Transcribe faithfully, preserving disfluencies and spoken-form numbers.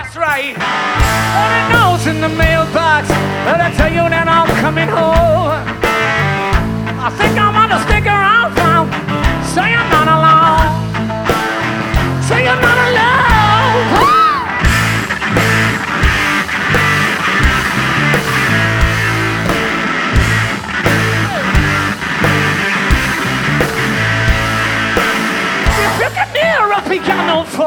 That's right. Got a note in the mailbox, but I tell you that I'm coming home. I think I'm gonna stick around now. Say I'm not alone. Say I'm not alone. If you can hear a piano for